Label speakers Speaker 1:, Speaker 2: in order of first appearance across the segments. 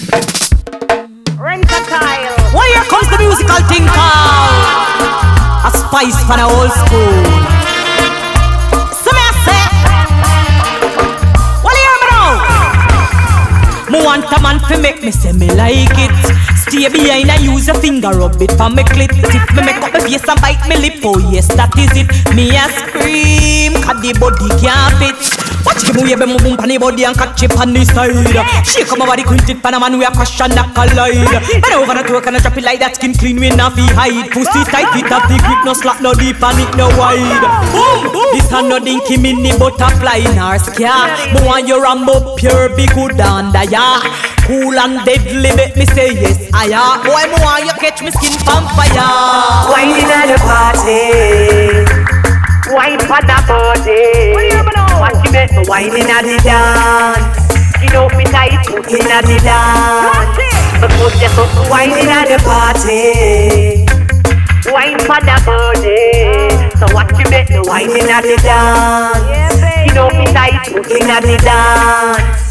Speaker 1: Rent-a-tile.
Speaker 2: Well, here comes the musical thing called a spice for the old school. So me I say, well, hear me now. Me want a man to make me say me like it. Stay behind and use a finger, rub it for me clit. If me make up my face and bite me lip, oh yes, that is it. Me a scream, cause the body can't fit. Watch him wave me boom pan the body and catch it on the side. Shake up my body, quint it pan a man we a crash and a collide. Bend over and twerk and a drop it like that, skin clean we not fi hide. Pussy tight, it have the grip, no slack, no deep and it no wide. Boom, this a no dinky mini butterfly nor scare. Me want your rambo pure, be good under ya. Cool and deadly, make me say yes, aya. Boy, me want you catch me skin from fire.
Speaker 3: Wine at the party, wine for the body. What you make me wine at the dance? You know me tight, put in at the dance. Because just up wine at the party, wine for the body. So what you make me wine at the dance? You know me tight, put in at the dance.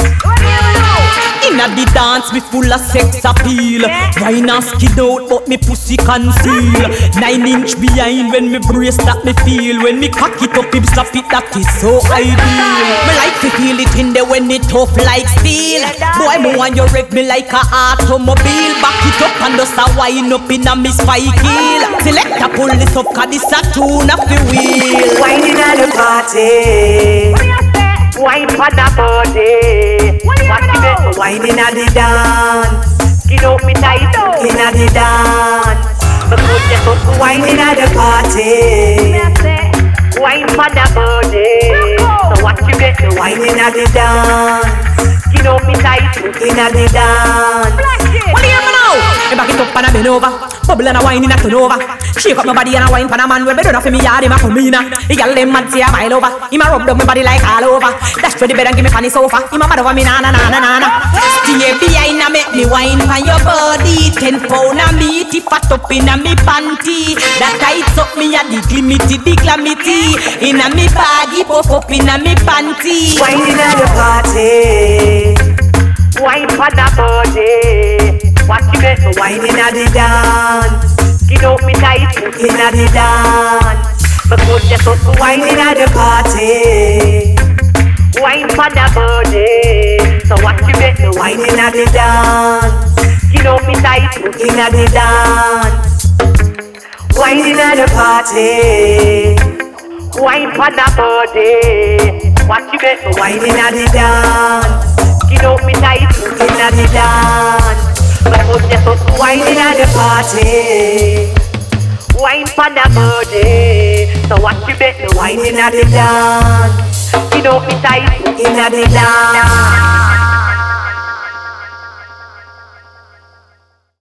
Speaker 2: Inna the dance, me full of sex appeal. Wine and skid out, but me pussy conceal. 9-inch behind when me brace that me feel. When me cock it up, him slap it, that is so ideal. Me like to feel it in there when it tough like steel. Boy, me want you rev me like a automobile. Back it up and just a wine up inna me spike heel. Select a pull this up, cause this a tune up the wheel.
Speaker 3: Wine inna the party, wine for the body. What you make me wine inna the dance? Skin out me tight inna the dance. Because just up wine inna the party, wine for the body. So what you make me wine inna the dance? Skin out me tight inna the dance.
Speaker 2: Well, hear me now. Me back it up and a bend over, bubble and a wine in a turn over. Shake up my body and a wine pan a man. Well, better enough for me yard, him a come in. He gal them mad say a mile over. Him a rub down my body like all over. Dash to the bed and give me funny sofa. Him a mad over me na na na na na na. Stay behind and make me wine pan your body. 10 pound a meat, if fat up in a me panty. That tights up me a the glamity. In a me baggy, puff up in a me panty.
Speaker 3: Wine inna the party, wine for the body. What you make me wine inna the dance? Skin out me tight inna the dance. Because just up wine inna the party, wine for the body. So what you make me wine inna the dance? Skin out me tight inna the dance. Wine inna the party, wine for the body. What you make me wine inna the dance? Skin out me tight inna the dance. Because just up wine inna the party, wine for the body. So what you make me wine inna the dance? Skin out me tight inna the dance.